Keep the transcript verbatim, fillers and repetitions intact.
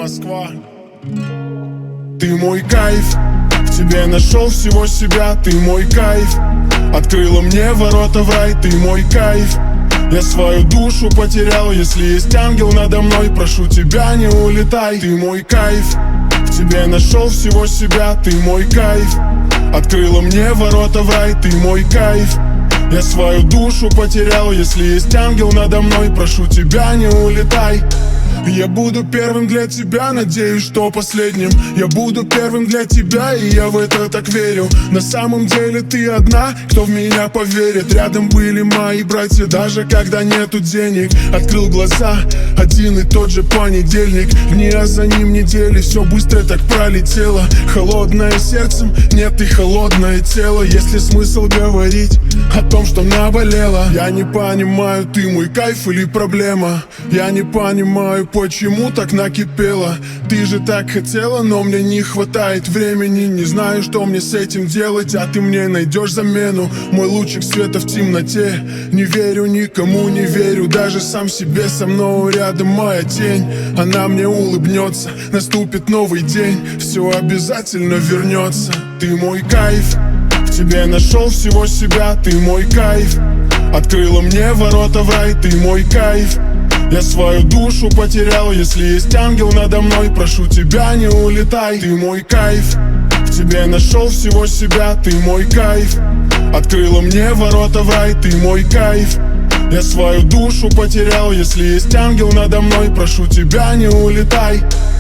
Москва. Ты мой кайф, в тебе нашел всего себя. Ты мой кайф, открыла мне ворота в рай. Ты мой кайф, я свою душу потерял. Если есть ангел надо мной, прошу тебя, не улетай. Ты мой кайф, в тебе нашел всего себя. Ты мой кайф, открыла мне ворота в рай. Ты мой кайф, я свою душу потерял. Если есть ангел надо мной, прошу тебя, не улетай. Я буду первым для тебя, надеюсь, что последним. Я буду первым для тебя, и я в это так верю. На самом деле ты одна, кто в меня поверит. Рядом были мои братья, даже когда нету денег. Открыл глаза, один и тот же понедельник. Дни, а за ним недели, все быстро так пролетело. Холодное сердцем, нет и холодное тело. Есть ли смысл говорить о том, что наболело? Я не понимаю, ты мой кайф или проблема. Я не понимаю, почему так накипело. Ты же так хотела, но мне не хватает времени. Не знаю, что мне с этим делать, а ты мне найдешь замену. Мой лучик света в темноте. Не верю никому, не верю даже сам себе. Со мной рядом моя тень, она мне улыбнется. Наступит новый день, все обязательно вернется. Ты мой кайф, в тебе нашел всего себя. Ты мой кайф, открыла мне ворота в рай. Ты мой кайф, я свою душу потерял. Если есть ангел надо мной, прошу тебя, не улетай. Ты мой кайф, в тебе нашел всего себя. Ты мой кайф, открыла мне ворота в рай. Ты мой кайф, я свою душу потерял. Если есть ангел надо мной, прошу тебя, не улетай.